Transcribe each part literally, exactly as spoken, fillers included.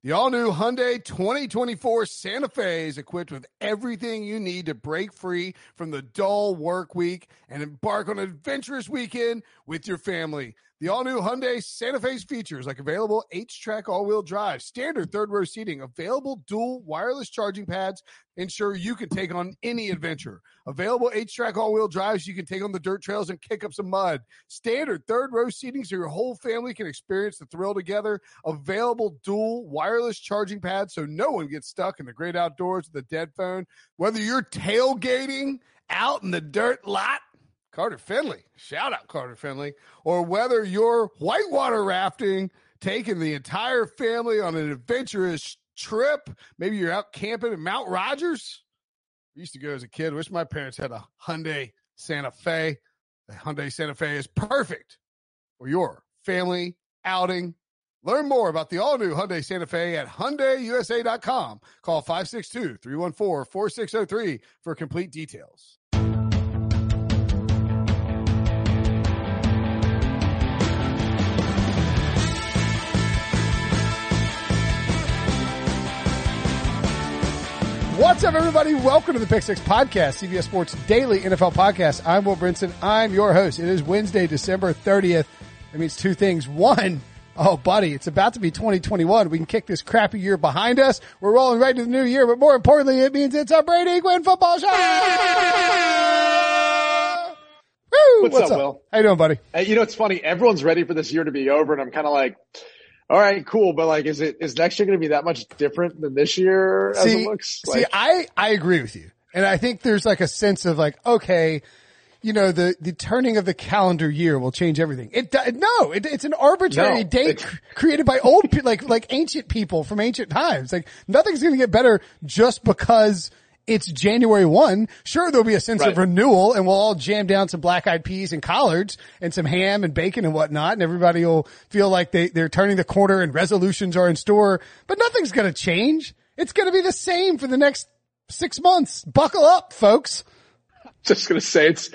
The all-new Hyundai twenty twenty-four Santa Fe is equipped with everything you need to break free from the dull work week and embark on an adventurous weekend with your family. The all-new Hyundai Santa Fe's features like available H-Track all-wheel drive, standard third-row seating, available dual wireless charging pads, ensure you can take on any adventure. Available H-Track all-wheel drives, you can take on the dirt trails and kick up some mud. Standard third-row seating so your whole family can experience the thrill together. Available dual wireless charging pads so no one gets stuck in the great outdoors with a dead phone. Whether you're tailgating out in the dirt lot, Carter Finley, shout out Carter Finley, or whether you're whitewater rafting, taking the entire family on an adventurous trip, maybe you're out camping at Mount Rogers. I used to go as a kid. Wish my parents had a Hyundai Santa Fe. The Hyundai Santa Fe is perfect for your family outing. Learn more about the all-new Hyundai Santa Fe at Hyundai U S A dot com. Call five six two, three one four, four six zero three for complete details. What's up, everybody? Welcome to the Pick Six Podcast, C B S Sports Daily N F L Podcast. I'm Will Brinson. I'm your host. It is Wednesday, December thirtieth. That means two things. One, oh, buddy, it's about to be twenty twenty-one. We can kick this crappy year behind us. We're rolling right into the new year, but more importantly, it means it's a Brady Quinn football show. Woo! What's, What's up, up, Will? How you doing, buddy? Hey, you know, it's funny. Everyone's ready for this year to be over, and I'm kind of like, all right, cool. But like, is it, is next year going to be that much different than this year as see, it looks? Like, see, I, I agree with you. And I think there's like a sense of like, okay, you know, the, the turning of the calendar year will change everything. It, no, it, it's an arbitrary no, date cr- created by old, pe- like, like ancient people from ancient times. Like nothing's going to get better just because it's January first. Sure, there'll be a sense right. of renewal and we'll all jam down some black-eyed peas and collards and some ham and bacon and whatnot, and everybody will feel like they, they're turning the corner and resolutions are in store. But nothing's going to change. It's going to be the same for the next six months. Buckle up, folks. Just going to say it's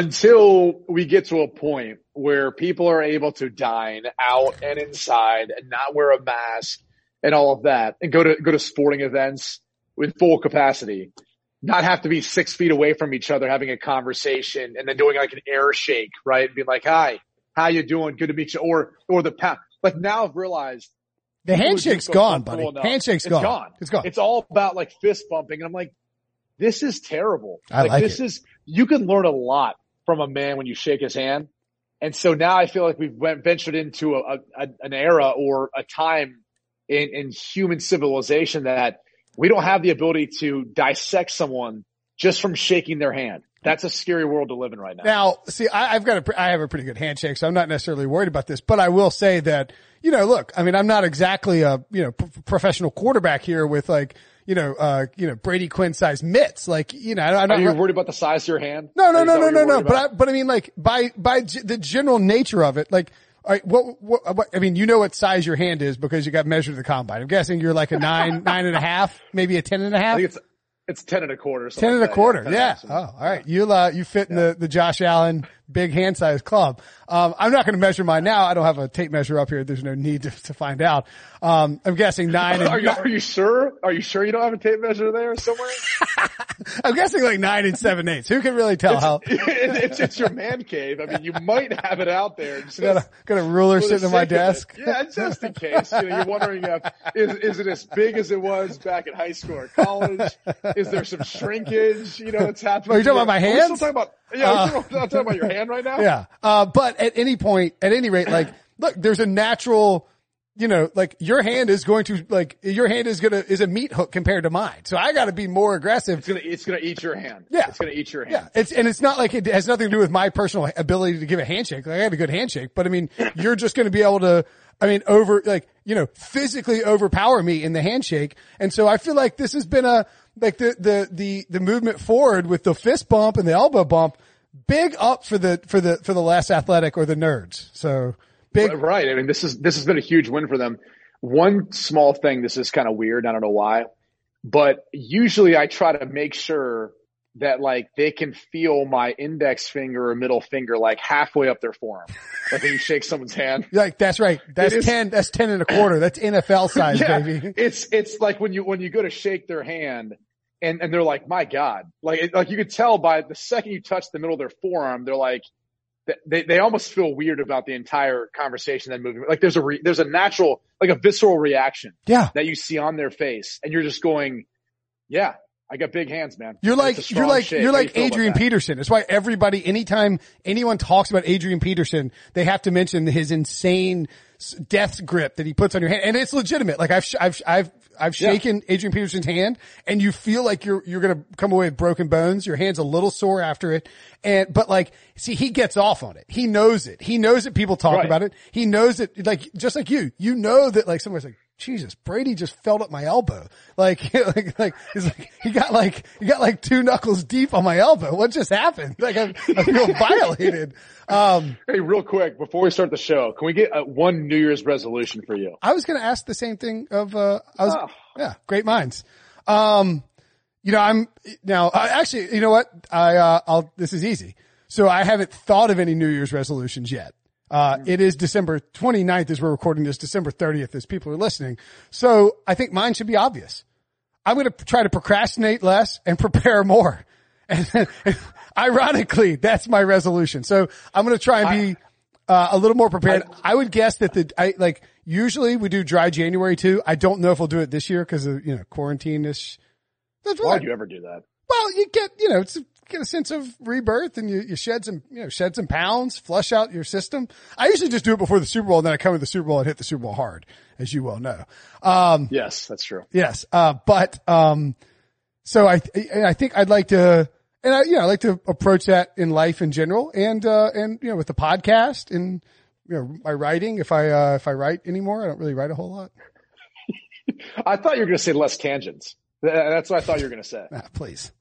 until we get to a point where people are able to dine out and inside and not wear a mask and all of that and go to, go to sporting events with full capacity, not have to be six feet away from each other having a conversation and then doing like an air shake, right? And being like, hi, how you doing? Good to meet you. Or, or the pound. Like now I've realized the handshake's gone, buddy. Enough. Handshake's it's gone. gone. It's gone. It's all about like fist bumping. And I'm like, this is terrible. I like, like this it. is, you can learn a lot from a man when you shake his hand. And so now I feel like we've went, ventured into a, a, an era or a time in, in human civilization that we don't have the ability to dissect someone just from shaking their hand. That's a scary world to live in right now. Now, see, I, I've got a, I have a pretty good handshake, so I'm not necessarily worried about this, but I will say that, you know, look, I mean, I'm not exactly a, you know, p- professional quarterback here with like, you know, uh, you know, Brady Quinn sized mitts. Like, you know, I'm not. Are you worried about the size of your hand? No, no, no, no, no, no. About? But I, but I mean, like by, by g- the general nature of it, like, all right, what, what, what, I mean, you know what size your hand is because you got measured at the combine. I'm guessing you're like a nine, nine and a half, maybe a ten and a half. I think it's, it's ten and a quarter. Ten and like a quarter. Yeah. yeah. Oh, all right. You, uh, you fit in yeah. the, the Josh Allen big hand size club. Um, I'm not going to measure mine now. I don't have a tape measure up here. There's no need to, to find out. Um, I'm guessing nine. And are, you, are you sure? Are you sure you don't have a tape measure there somewhere? I'm guessing like nine and seven eighths. Who can really tell it's, how? It's, it's your man cave. I mean, you might have it out there. Just got a, got a ruler sitting on my desk. Yeah, just in case. You know, you're wondering if, is, is it as big as it was back in high school or college? Is there some shrinkage? You know, it's happening. Are you talking about my hands? Are we still talking about, yeah, uh, we're talking about your hand right now? Yeah. Uh, but at any point, at any rate, like, look, there's a natural, you know, like your hand is going to, like, your hand is gonna, is a meat hook compared to mine. So I gotta be more aggressive. It's gonna, it's gonna eat your hand. Yeah. It's gonna eat your hand. Yeah. It's, and it's not like it has nothing to do with my personal ability to give a handshake. Like I have a good handshake, but I mean, you're just gonna be able to, I mean, over, like, you know, physically overpower me in the handshake. And so I feel like this has been a, like the, the, the, the movement forward with the fist bump and the elbow bump. Big up for the, for the, for the less athletic or the nerds. So big. Right. I mean, this is, this has been a huge win for them. One small thing, this is kind of weird. I don't know why, but usually I try to make sure that like they can feel my index finger or middle finger like halfway up their forearm. Like when you shake someone's hand. You're like, that's right. That's is, ten, that's ten and a quarter. That's N F L size, yeah, baby. It's, it's like when you, when you go to shake their hand and, and they're like, my God, like, it, like you could tell by the second you touch the middle of their forearm, they're like, they, they almost feel weird about the entire conversation and moving. Like there's a, re, there's a natural, like a visceral reaction yeah. that you see on their face. And you're just going, yeah. I got big hands, man. You're like, you're like, shake. you're like you Adrian Peterson. That's why everybody, anytime anyone talks about Adrian Peterson, they have to mention his insane death grip that he puts on your hand. And it's legitimate. Like I've, I've, I've, I've shaken yeah. Adrian Peterson's hand and you feel like you're, you're going to come away with broken bones. Your hand's a little sore after it. And, but like, see, he gets off on it. He knows it. He knows that people talk right. about it. He knows it, like, just like you, you know that like somebody's like, Jesus, Brady just felt up my elbow. Like, like, like, he's like, he got like, he got like two knuckles deep on my elbow. What just happened? Like, I, I feel violated. Um, hey, real quick, before we start the show, can we get a, one New Year's resolution for you? I was going to ask the same thing of, uh, I was, oh. yeah, great minds. Um, you know, I'm now, uh, actually, you know what? I, uh, I'll, this is easy. So I haven't thought of any New Year's resolutions yet. Uh, it is December twenty-ninth as we're recording this, December thirtieth as people are listening. So I think mine should be obvious. I'm going to try to procrastinate less and prepare more. And, and ironically, that's my resolution. So I'm going to try and be, uh, a little more prepared. I, I would guess that the, I like, usually we do dry January too. I don't know if we'll do it this year because of, you know, quarantine-ish. That's Why would you ever do that? Well, you get, you know, it's, get a sense of rebirth and you, you shed some, you know, shed some pounds, flush out your system. I usually just do it before the Super Bowl and then I come to the Super Bowl and hit the Super Bowl hard, as you well know. Um, yes, that's true. Yes. Uh, but, um, so I, I think I'd like to, and I, you know, I like to approach that in life in general and, uh, and, you know, with the podcast and, you know, my writing, if I, uh, if I write anymore, I don't really write a whole lot. I thought you were going to say less tangents. That's what I thought you were going to say. Ah, please.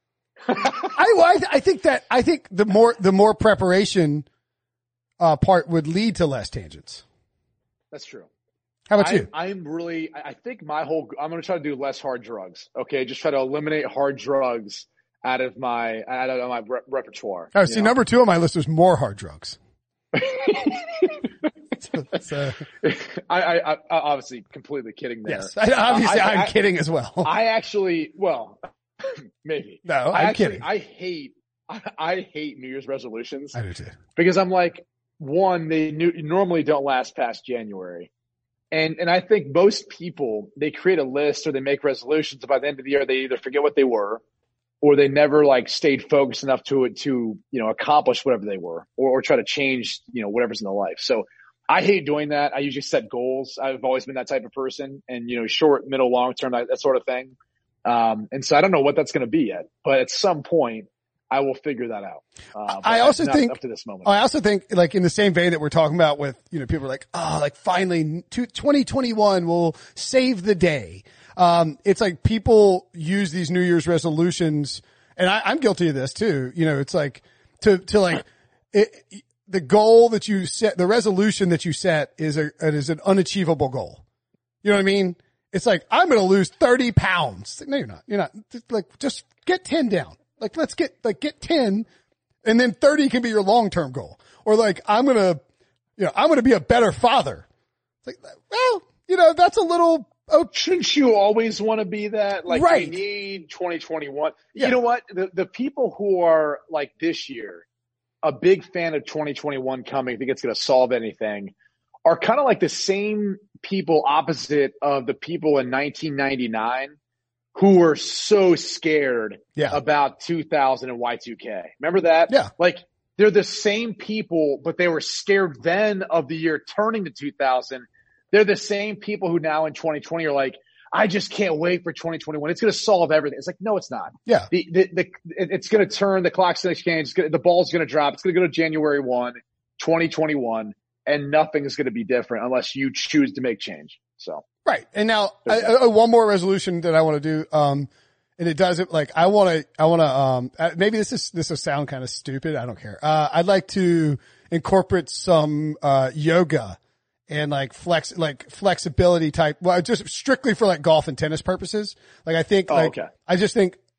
I, well, I, I think that, I think the more, the more preparation, uh, part would lead to less tangents. That's true. How about I, you? I'm really, I think my whole, I'm going to try to do less hard drugs. Okay. Just try to eliminate hard drugs out of my, out of my re- repertoire. Oh, see, know? Number two on my list was more hard drugs. so, I, I, I obviously completely kidding there. Yes. I, obviously uh, I, I'm I, kidding as well. I actually, well, maybe. No, I I'm actually, kidding. I hate, I, I hate New Year's resolutions. I do too. Because I'm like, one, they new, normally don't last past January. And, and I think most people, they create a list or they make resolutions. And by the end of the year, they either forget what they were or they never like stayed focused enough to, to, you know, accomplish whatever they were or, or try to change, you know, whatever's in their life. So I hate doing that. I usually set goals. I've always been that type of person and, you know, short, middle, long term, that, that sort of thing. Um, and so I don't know what that's going to be yet, but at some point I will figure that out. Uh, I also think up to this moment. I also think like in the same vein that we're talking about with, you know, people are like, oh, like finally twenty twenty-one will save the day. Um, it's like people use these New Year's resolutions and I, I'm guilty of this too. You know, it's like to, to like it, the goal that you set, the resolution that you set is a, is an unachievable goal. You know what I mean? It's like, I'm going to lose thirty pounds. No, you're not. You're not. Like, just get ten down. Like, let's get, like, get ten and then thirty can be your long-term goal. Or like, I'm going to, you know, I'm going to be a better father. It's like, well, you know, that's a little, oh, shouldn't you always want to be that? Like, right. We need twenty twenty-one. Yeah. You know what? The, the people who are like this year, a big fan of twenty twenty-one coming, think it's going to solve anything, are kind of like the same people opposite of the people in nineteen ninety-nine who were so scared yeah. about two thousand and Y two K. Remember that? Yeah. Like they're the same people, but they were scared then of the year turning to two thousand. They're the same people who now in twenty twenty are like, I just can't wait for twenty twenty-one. It's going to solve everything. It's like, no, it's not. Yeah. The, the, the, it's going to turn, the clock's going to change. It's gonna, the ball's going to drop. It's going to go to January first, twenty twenty-one. And nothing is going to be different unless you choose to make change. So. Right. And now I, I, one more resolution that I want to do. Um, and it doesn't like, I want to, I want to, um, maybe this is, this will sound kind of stupid. I don't care. Uh, I'd like to incorporate some, uh, yoga and like flex, like flexibility type. Well, just strictly for like golf and tennis purposes. Like I think, oh, like, okay. I just think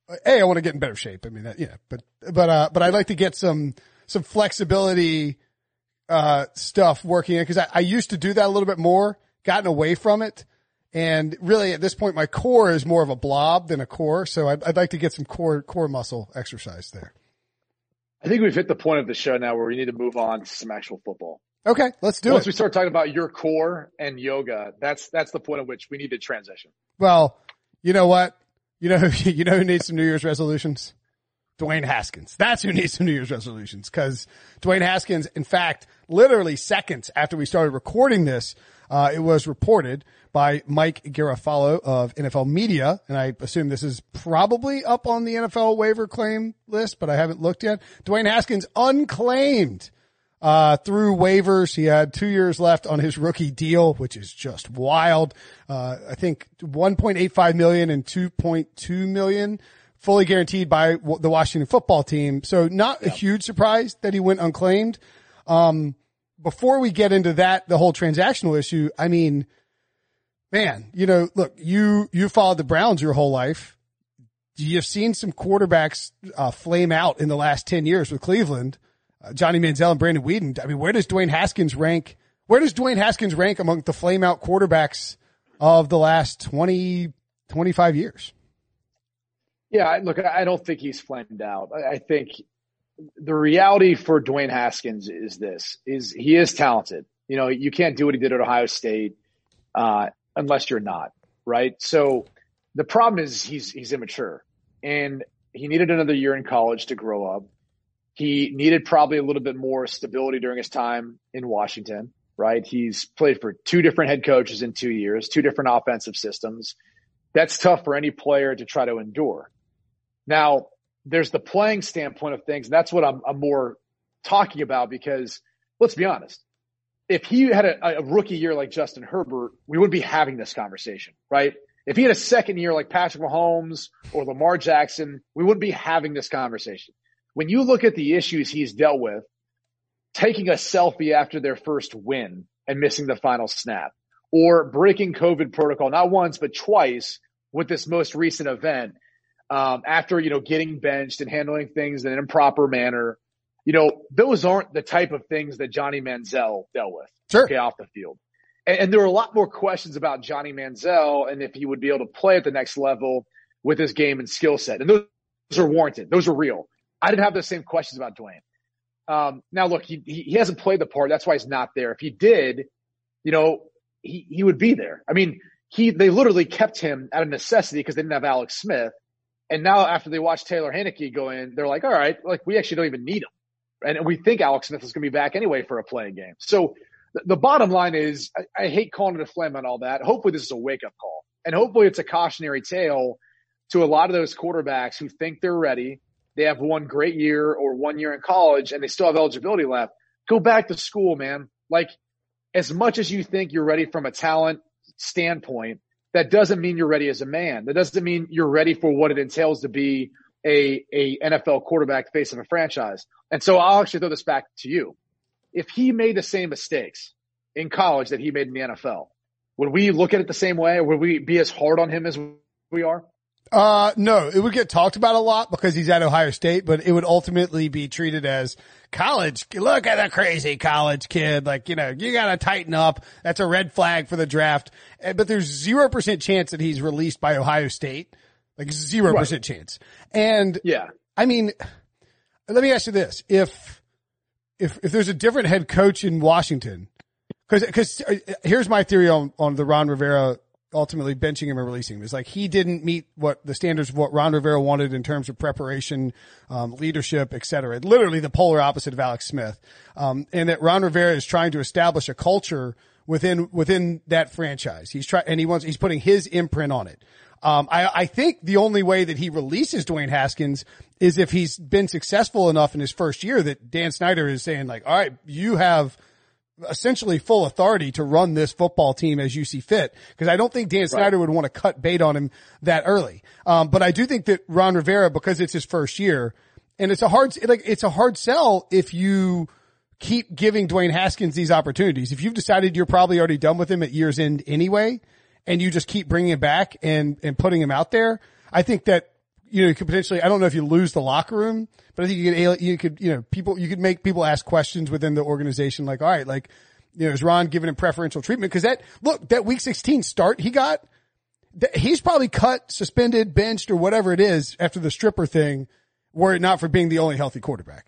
A, I want to get in better shape. I mean, that, yeah, but, but, uh, but I'd like to get some, some flexibility, uh, stuff working in, cause I, I used to do that a little bit more, gotten away from it. And really at this point, my core is more of a blob than a core. So I'd, I'd like to get some core, core muscle exercise there. I think we've hit the point of the show now where we need to move on to some actual football. Okay, let's do Once it. we start talking about your core and yoga, that's, that's the point at which we need to transition. Well, you know what? You know, you know who needs some New Year's resolutions? Dwayne Haskins. That's who needs some New Year's resolutions, because Dwayne Haskins, in fact, literally seconds after we started recording this, uh, it was reported by Mike Garafolo of N F L Media, and I assume this is probably up on the N F L waiver claim list, but I haven't looked yet. Dwayne Haskins unclaimed uh through waivers. He had two years left on his rookie deal, which is just wild. Uh I think one point eight five million and two point two million fully guaranteed by the Washington football team. So not a huge surprise that he went unclaimed. Um, before we get into that, the whole transactional issue, I mean, man, you know, look, you, you followed the Browns your whole life. You've seen some quarterbacks, uh, flame out in the last ten years with Cleveland, uh, Johnny Manziel and Brandon Weeden. I mean, where does Dwayne Haskins rank? Where does Dwayne Haskins rank among the flame out quarterbacks of the last twenty, twenty-five years? Yeah, look, I don't think he's flamed out. I think the reality for Dwayne Haskins is this, is he is talented. You know, you can't do what he did at Ohio State, uh, unless you're not, right? So the problem is he's, he's immature, and he needed another year in college to grow up. He needed probably a little bit more stability during his time in Washington, right? He's played for two different head coaches in two years, two different offensive systems. That's tough for any player to try to endure. Now, there's the playing standpoint of things, and that's what I'm, I'm more talking about, because let's be honest, if he had a, a rookie year like Justin Herbert, we wouldn't be having this conversation, right? If he had a second year like Patrick Mahomes or Lamar Jackson, we wouldn't be having this conversation. When you look at the issues he's dealt with, taking a selfie after their first win and missing the final snap, or breaking COVID protocol, not once, but twice with this most recent event, Um, after, you know, getting benched and handling things in an improper manner, you know, those aren't the type of things that Johnny Manziel dealt with. Sure. Okay, off the field. And, and there are a lot more questions about Johnny Manziel and if he would be able to play at the next level with his game and skill set. And those, those are warranted. Those are real. I didn't have those same questions about Dwayne. Um, now look, he, he, he hasn't played the part. That's why he's not there. If he did, you know, he, he would be there. I mean, he, they literally kept him out of necessity because they didn't have Alex Smith. And now after they watch Taylor Heinicke go in, they're like, all right, like we actually don't even need him. And we think Alex Smith is going to be back anyway for a playing game. So the, the bottom line is, I, I hate calling it a flame and all that. Hopefully this is a wake up call, and hopefully it's a cautionary tale to a lot of those quarterbacks who think they're ready. They have one great year or one year in college and they still have eligibility left. Go back to school, man. Like, as much as you think you're ready from a talent standpoint, that doesn't mean you're ready as a man. That doesn't mean you're ready for what it entails to be a, a N F L quarterback face of a franchise. And so I'll actually throw this back to you. If he made the same mistakes in college that he made in the N F L, would we look at it the same way, or would we be as hard on him as we are? Uh, no, it would get talked about a lot because he's at Ohio State, but it would ultimately be treated as college. Look at the crazy college kid. Like, you know, you got to tighten up. That's a red flag for the draft. But there's zero percent chance that he's released by Ohio State. Like zero percent right. chance. And yeah, I mean, let me ask you this. If, if, if there's a different head coach in Washington, cause, cause here's my theory on, on the Ron Rivera ultimately benching him and releasing him. Is like he didn't meet what the standards of what Ron Rivera wanted in terms of preparation, um, leadership, et cetera. Literally the polar opposite of Alex Smith. Um, and that Ron Rivera is trying to establish a culture within, within that franchise. He's trying, and he wants, he's putting his imprint on it. Um, I, I think the only way that he releases Dwayne Haskins is if he's been successful enough in his first year that Dan Snyder is saying like, all right, you have essentially full authority to run this football team as you see fit. Cause I don't think Dan Snyder right. would want to cut bait on him that early. Um, but I do think that Ron Rivera, because it's his first year and it's a hard, like, it's a hard sell if you keep giving Dwayne Haskins these opportunities. If you've decided you're probably already done with him at year's end anyway, and you just keep bringing him back and, and putting him out there, I think that you know, you could potentially, I don't know if you lose the locker room, but I think you could, you could, you know, people, you could make people ask questions within the organization. Like, all right, like, you know, is Ron giving him preferential treatment? Cause that, look, that week sixteen start he got, he's probably cut, suspended, benched, or whatever it is after the stripper thing, were it not for being the only healthy quarterback.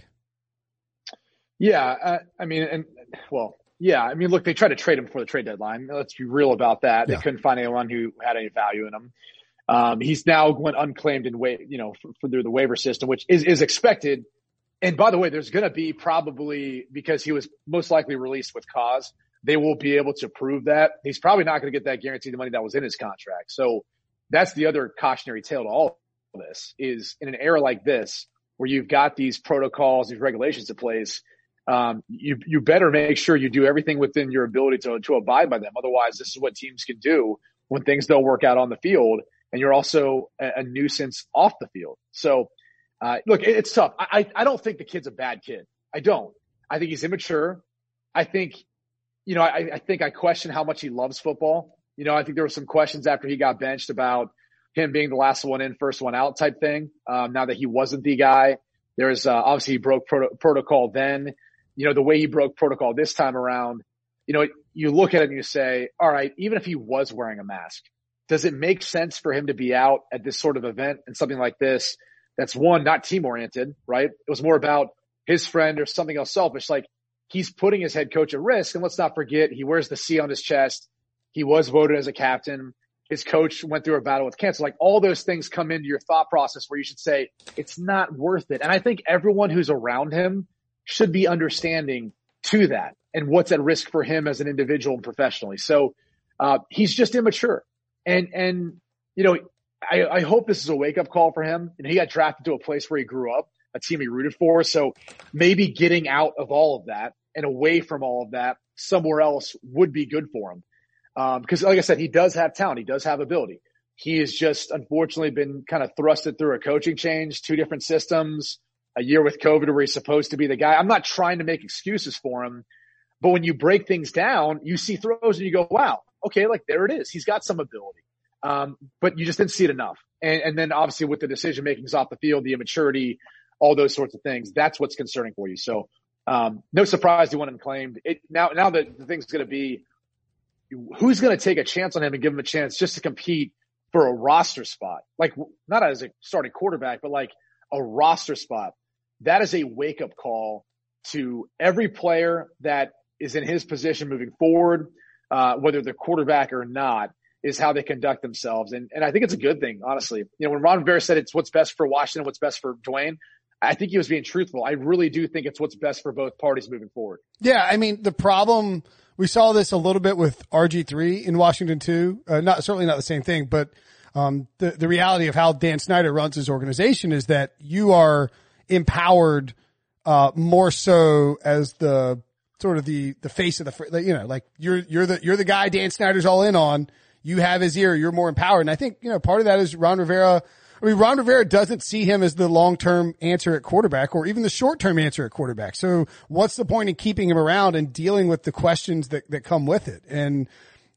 Yeah. Uh, I mean, and well, yeah, I mean, look, they tried to trade him before the trade deadline. Let's be real about that. Yeah. They couldn't find anyone who had any value in him. Um, he's now went unclaimed and wa- you know, for, for through the waiver system, which is, is expected. And by the way, there's going to be probably, because he was most likely released with cause, they will be able to prove that. He's probably not going to get that guaranteed money that was in his contract. So that's the other cautionary tale to all of this, is in an era like this, where you've got these protocols, these regulations in place, um, you, you better make sure you do everything within your ability to, to abide by them. Otherwise, this is what teams can do when things don't work out on the field. And you're also a, a nuisance off the field. So, uh, look, it, it's tough. I, I, I don't think the kid's a bad kid. I don't. I think he's immature. I think, you know, I, I think I question how much he loves football. You know, I think there were some questions after he got benched about him being the last one in, first one out type thing. Um, now that he wasn't the guy, there's, uh, obviously he broke proto- protocol then. You know, the way he broke protocol this time around, you know, you look at it and you say, all right, even if he was wearing a mask, does it make sense for him to be out at this sort of event and something like this? That's one, not team oriented, right? It was more about his friend or something else selfish. Like, he's putting his head coach at risk. And let's not forget, he wears the C on his chest. He was voted as a captain. His coach went through a battle with cancer. Like, all those things come into your thought process where you should say, it's not worth it. And I think everyone who's around him should be understanding to that and what's at risk for him as an individual and professionally. So, uh, he's just immature. And, and, you know, I, I hope this is a wake up call for him. And he got drafted to a place where he grew up, a team he rooted for. So maybe getting out of all of that and away from all of that somewhere else would be good for him. Um, because like I said, he does have talent. He does have ability. He has just unfortunately been kind of thrusted through a coaching change, two different systems, a year with COVID where he's supposed to be the guy. I'm not trying to make excuses for him, but when you break things down, you see throws and you go, wow, okay, like there it is. He's got some ability. Um, but you just didn't see it enough. And, and then obviously with the decision makings off the field, the immaturity, all those sorts of things, that's what's concerning for you. So, um, no surprise he went unclaimed. It now, now that the thing's going to be, who's going to take a chance on him and give him a chance just to compete for a roster spot? Like, not as a starting quarterback, but like a roster spot. That is a wake up call to every player that is in his position moving forward, uh, whether they're quarterback or not, is how they conduct themselves. And, and I think it's a good thing, honestly. You know, when Ron Rivera said it's what's best for Washington, what's best for Dwayne, I think he was being truthful. I really do think it's what's best for both parties moving forward. Yeah. I mean, the problem, we saw this a little bit with R G three in Washington too. Uh, not, certainly not the same thing, but, um, the, the reality of how Dan Snyder runs his organization is that you are empowered, uh, more so as the sort of the, the face of the, you know, like you're, you're the, you're the guy Dan Snyder's all in on. You have his ear. You're more empowered. And I think, you know, part of that is Ron Rivera. I mean, Ron Rivera doesn't see him as the long-term answer at quarterback or even the short-term answer at quarterback. So what's the point in keeping him around and dealing with the questions that, that come with it? And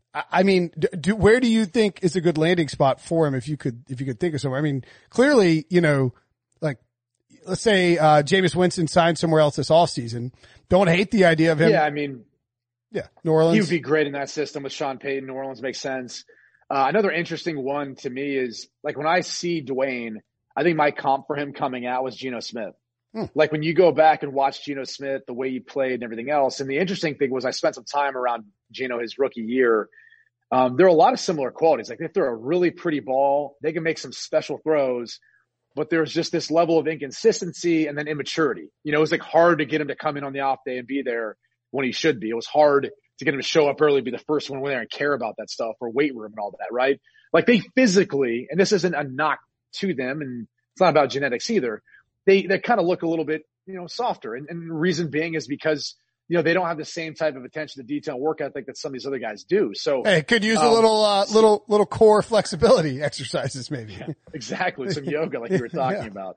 I mean, do, where do you think is a good landing spot for him if you could, if you could think of somewhere? I mean, clearly, you know, like, let's say, uh, Jameis Winston signed somewhere else this offseason. Don't hate the idea of him. Yeah. I mean, yeah, New Orleans. He would be great in that system with Sean Payton. New Orleans makes sense. Uh, another interesting one to me is like when I see Dwayne, I think my comp for him coming out was Geno Smith. Hmm. Like when you go back and watch Geno Smith, the way he played and everything else. And the interesting thing was I spent some time around Geno his rookie year. Um, there are a lot of similar qualities. Like they throw a really pretty ball. They can make some special throws, but there's just this level of inconsistency and then immaturity. You know, it was like hard to get him to come in on the off day and be there when he should be. It was hard to get him to show up early, be the first one in there and care about that stuff or weight room and all that, right? Like they physically, and this isn't a knock to them and it's not about genetics either. They, they kind of look a little bit, you know, softer. And, and the reason being is because, you know, they don't have the same type of attention to detail and work ethic that some of these other guys do. So hey, could use um, a little, uh, little, little core flexibility exercises maybe. Yeah, exactly. Some yoga like you were talking yeah. about.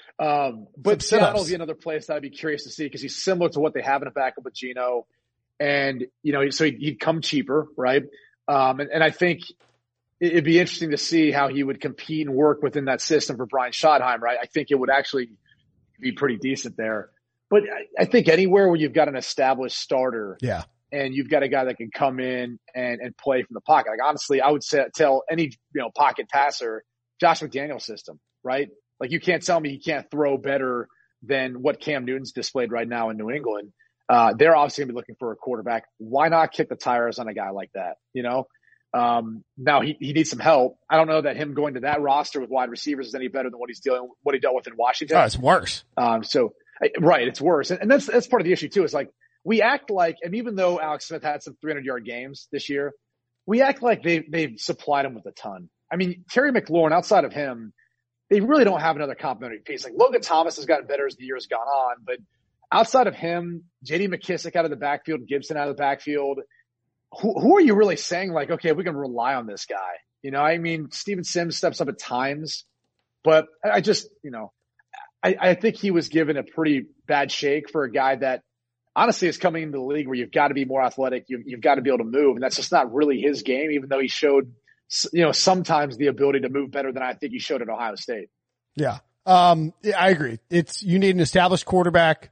Um, but Seattle's another place that I'd be curious to see because he's similar to what they have in a backup with Geno. And, you know, so he'd, he'd come cheaper, right? Um, and, and I think it'd be interesting to see how he would compete and work within that system for Brian Schottenheimer. Right? I think it would actually be pretty decent there. But I, I think anywhere where you've got an established starter, yeah, and you've got a guy that can come in and, and play from the pocket. Like honestly, I would say, tell any you know pocket passer, Josh McDaniel's system, right? Like you can't tell me he can't throw better than what Cam Newton's displayed right now in New England. Uh, they're obviously going to be looking for a quarterback. Why not kick the tires on a guy like that? You know, um, now he, he needs some help. I don't know that him going to that roster with wide receivers is any better than what he's dealing, what he dealt with in Washington. Oh, it's worse. Um, so right. It's worse. And, and that's, that's part of the issue too. Is like we act like, and even though Alex Smith had some three hundred yard games this year, we act like they, they've supplied him with a ton. I mean, Terry McLaurin, outside of him, they really don't have another complimentary piece. Like Logan Thomas has gotten better as the year has gone on, but outside of him, J D McKissick out of the backfield, Gibson out of the backfield, who, who are you really saying like, okay, we can rely on this guy? You know, I mean, Steven Sims steps up at times, but I just, you know, I, I think he was given a pretty bad shake for a guy that honestly is coming into the league where you've got to be more athletic. You've, you've got to be able to move. And that's just not really his game, even though he showed, you know, sometimes the ability to move better than I think he showed at Ohio State. Yeah. Um, yeah, I agree. It's, you need an established quarterback,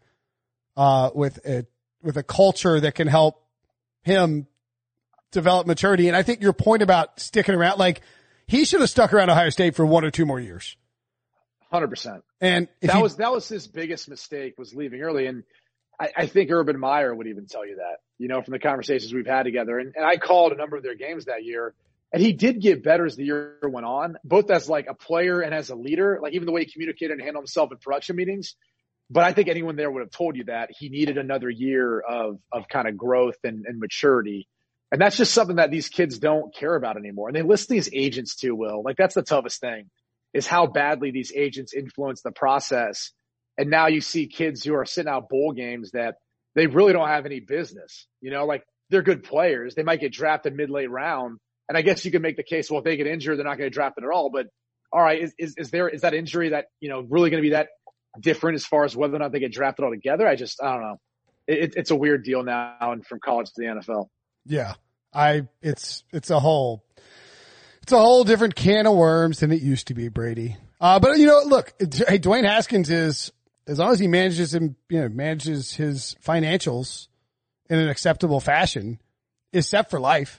uh, with a, with a culture that can help him develop maturity. And I think your point about sticking around, like he should have stuck around Ohio State for one or two more years. one hundred percent. And that he, was, that was his biggest mistake, was leaving early. And I, I think Urban Meyer would even tell you that, you know, from the conversations we've had together. And, and I called a number of their games that year. And he did get better as the year went on, both as like a player and as a leader, like even the way he communicated and handled himself in production meetings. But I think anyone there would have told you that he needed another year of, of kind of growth and, and maturity. And that's just something that these kids don't care about anymore. And they listen to these agents too, Will. Like that's the toughest thing, is how badly these agents influence the process. And now you see kids who are sitting out bowl games that they really don't have any business. You know, like they're good players. They might get drafted mid-late round. And I guess you could make the case, well, if they get injured, they're not going to draft it at all. But all right, is, is, is there, is that injury that, you know, really going to be that different as far as whether or not they get drafted altogether? I just, I don't know. It, it's a weird deal now, and from college to the N F L. Yeah. I, it's, it's a whole, it's a whole different can of worms than it used to be, Brady. Uh, but you know, look, hey, Dwayne Haskins is, as long as he manages him, you know, manages his financials in an acceptable fashion, is set for life.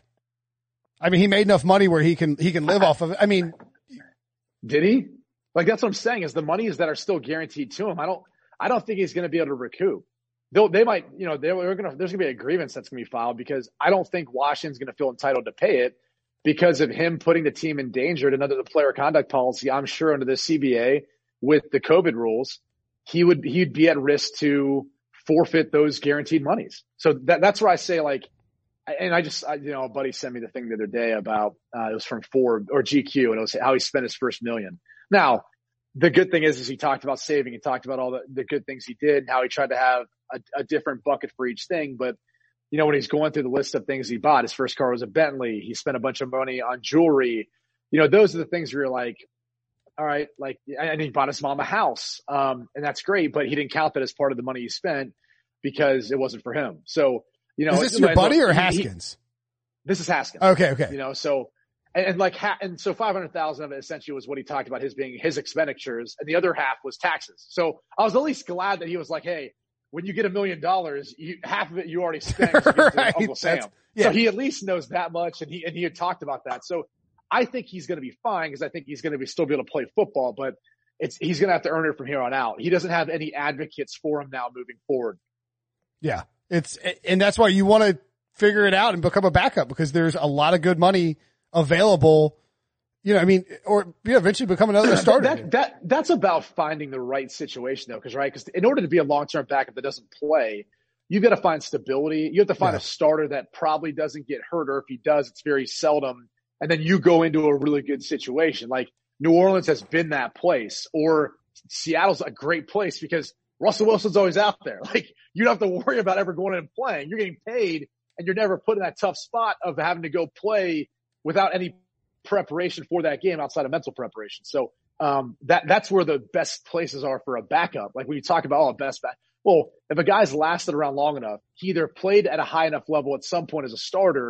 I mean, he made enough money where he can, he can live off of it. I mean, did he? Like, that's what I'm saying, is the monies that are still guaranteed to him. I don't, I don't think he's going to be able to recoup. They'll, they might, you know, they're, they're going to, there's going to be a grievance that's going to be filed, because I don't think Washington's going to feel entitled to pay it because of him putting the team in danger. And under the player conduct policy, I'm sure under the C B A with the COVID rules, he would, he'd be at risk to forfeit those guaranteed monies. So that, that's where I say, like, and I just, I, you know, a buddy sent me the thing the other day about, uh, it was from Forbes or G Q, and it was how he spent his first million. Now, the good thing is, is he talked about saving. He talked about all the, the good things he did and how he tried to have a, a different bucket for each thing. But, you know, when he's going through the list of things he bought, his first car was a Bentley. He spent a bunch of money on jewelry. You know, those are the things where you're like, all right, like, and he bought his mom a house. Um, and that's great, but he didn't count that as part of the money he spent because it wasn't for him. So, you know, is this your buddy look, or he, Haskins? He, this is Haskins. Okay. Okay. You know, so, and, and like, and so five hundred thousand of it essentially was what he talked about, his being his expenditures, and the other half was taxes. So I was at least glad that he was like, hey, when you get a million dollars, you, half of it you already spent to right. Uncle Sam. Yeah. So he at least knows that much, and he and he had talked about that. So I think he's going to be fine, because I think he's going to be still be able to play football, but it's he's going to have to earn it from here on out. He doesn't have any advocates for him now moving forward. Yeah, it's and that's why you want to figure it out and become a backup, because there's a lot of good money available. You know, I mean, or you know, eventually become another starter. that, that that's about finding the right situation, though, because right, because in order to be a long-term backup that doesn't play, you've got to find stability. You have to find yeah. a starter that probably doesn't get hurt, or if he does, it's very seldom. And then you go into a really good situation. Like New Orleans has been that place, or Seattle's a great place because Russell Wilson's always out there. Like you don't have to worry about ever going in and playing. You're getting paid, and you're never put in that tough spot of having to go play without any preparation for that game outside of mental preparation. So um, that that's where the best places are for a backup. Like when you talk about, oh, best back. Well, if a guy's lasted around long enough, he either played at a high enough level at some point as a starter,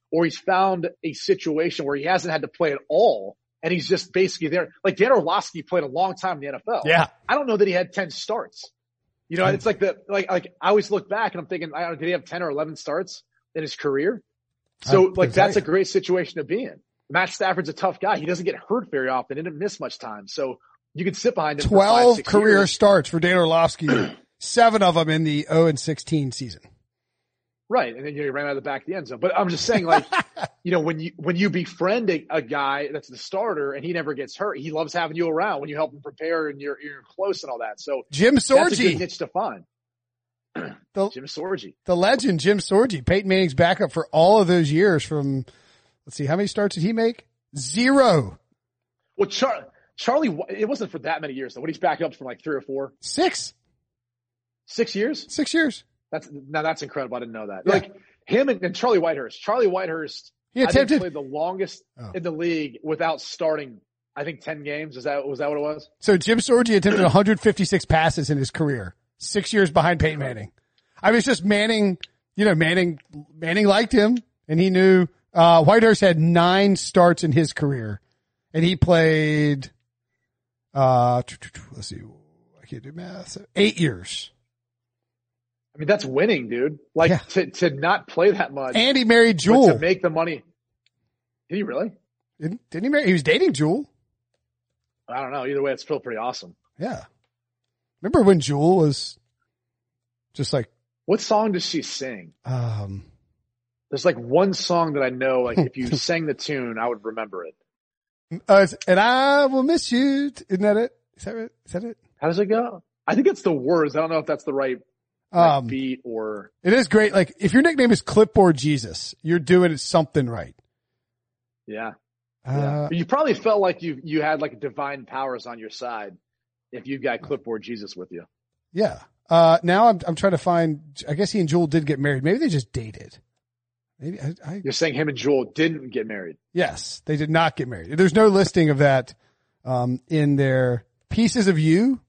or he's found a situation where he hasn't had to play at all. And he's just basically there. Like Dan Orlovsky played a long time in the N F L. Yeah. I don't know that he had ten starts. You know, it's like the, like, like I always look back and I'm thinking, I don't know, did he have ten or eleven starts in his career? So I, like, that's a great situation to be in. Matt Stafford's a tough guy. He doesn't get hurt very often. He didn't miss much time. So you can sit behind him twelve for five, six career years. starts for Dan Orlovsky, seven of them in the oh and sixteen season. Right. And then you know, he ran out of the back of the end zone. But I'm just saying, like, you know, when you, when you befriend a, a guy that's the starter and he never gets hurt, he loves having you around when you help him prepare and you're, you're close and all that. So Jim that's a Sorgi, good niche to find. the, Jim Sorgi. the legend Jim Sorgi, Peyton Manning's backup for all of those years from, let's see, how many starts did he make? Zero. Well, Char- Charlie, it wasn't for that many years though. When he's back up from like three or four, Six. six years. Six years. That's now that's incredible. I didn't know that. Yeah. Like him and, and Charlie Whitehurst. Charlie Whitehurst He I think attempted. played the longest Oh. in the league without starting. I think ten games. Is that was that what it was? So Jim Sorgi attempted one hundred fifty-six passes in his career, six years behind Peyton Manning. I mean, it's just Manning, you know, Manning, Manning liked him and he knew, uh, Whitehurst had nine starts in his career and he played, uh, let's see, I can't do math, eight years. I mean, that's winning, dude. Like Yeah. to to not play that much And he married but Jewel. to make the money. Did he really? Didn't, didn't he marry? He was dating Jewel. I don't know. Either way, it's still pretty awesome. Yeah. Remember when Jewel was just like, What song does she sing? um, There's like one song that I know. Like if you sang the tune, I would remember it. uh, and I will miss you. Isn't that it? Is that it? Is that it? How does it go? I think it's the words. I don't know if that's the right like, Um, beat or. It is great. Like if your nickname is Clipboard Jesus, you're doing something right. Yeah. Uh, yeah. You probably felt like you you had like divine powers on your side if you got Clipboard Jesus with you. yeah. Uh, now I'm, I'm trying to find, I guess he and Jewel did get married. Maybe they just dated. Maybe I, I You're saying him and Joel didn't get married. yes, they did not get married. There's no listing of that, um, in their Pieces of You.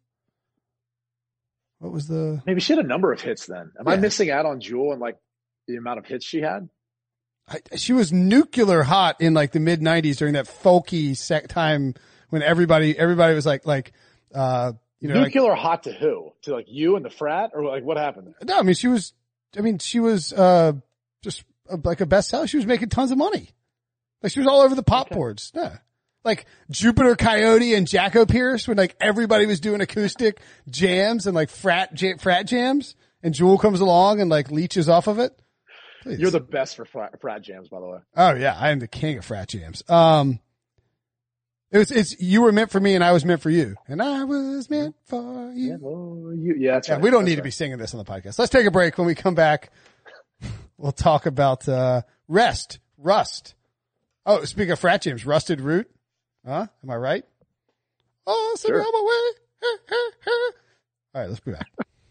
What was the, Maybe she had a number of hits then. Am Yeah. I missing out on Jewel and like the amount of hits she had? I, she was nuclear hot in like the mid nineties during that folky sec time when everybody, everybody was like, like, uh, you know, like, Nuclear hot to who? To like you and the frat, or like what happened there? no, I mean, she was, I mean, she was, uh, just uh, like a bestseller. She was making tons of money. Like she was all over the pop Okay. boards. Yeah. Like Jupiter Coyote and Jacko Pierce when like everybody was doing acoustic jams and like frat, jam, frat jams and Jewel comes along and like leeches off of it. Please. You're the best for frat, frat jams, by the way. Oh yeah. I am the king of frat jams. Um, it was, it's, you were meant for me and I was meant for you and I was meant for you. Yeah, well, you, yeah, that's Yeah, right. we don't That's need to right. be singing this on the podcast. Let's take a break. When we come back, we'll talk about, uh, rest, rust. Oh, speaking of frat jams, Rusted Root. Huh? Am I right? Oh, send me Sure. on my way. All right, let's be back.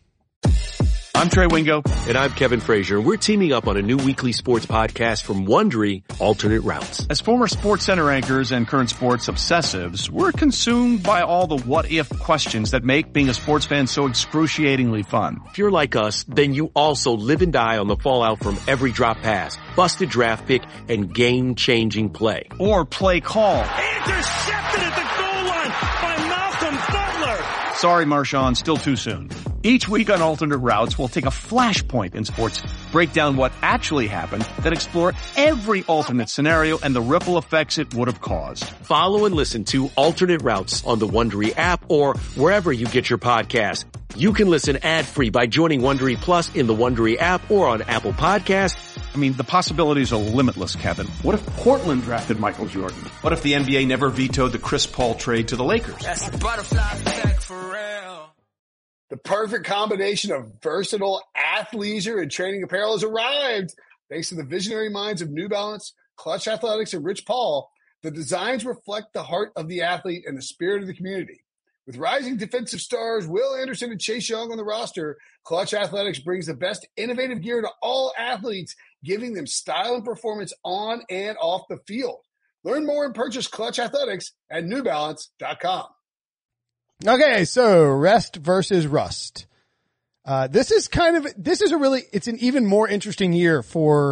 I'm Trey Wingo. And I'm Kevin Frazier, and we're teaming up on a new weekly sports podcast from Wondery, Alternate Routes. As former Sports Center anchors and current sports obsessives, we're consumed by all the what-if questions that make being a sports fan so excruciatingly fun. If you're like us, then you also live and die on the fallout from every drop pass, busted draft pick, and game-changing play. Or play call. Intercepted at the goal line by Malcolm Butler. Sorry, Marshawn, still too soon. Each week on Alternate Routes, we'll take a flashpoint in sports, break down what actually happened, then explore every alternate scenario and the ripple effects it would have caused. Follow and listen to Alternate Routes on the Wondery app or wherever you get your podcasts. You can listen ad-free by joining Wondery Plus in the Wondery app or on Apple Podcasts. I mean, the possibilities are limitless, Kevin. What if Portland drafted Michael Jordan? What if the N B A never vetoed the Chris Paul trade to the Lakers? That's the butterfly effect for real. The perfect combination of versatile athleisure and training apparel has arrived. Thanks to the visionary minds of New Balance, Clutch Athletics, and Rich Paul, the designs reflect the heart of the athlete and the spirit of the community. With rising defensive stars Will Anderson and Chase Young on the roster, Clutch Athletics brings the best innovative gear to all athletes, giving them style and performance on and off the field. Learn more and purchase Clutch Athletics at new balance dot com. Okay, so rest versus rust. Uh, this is kind of, this is a really, it's an even more interesting year for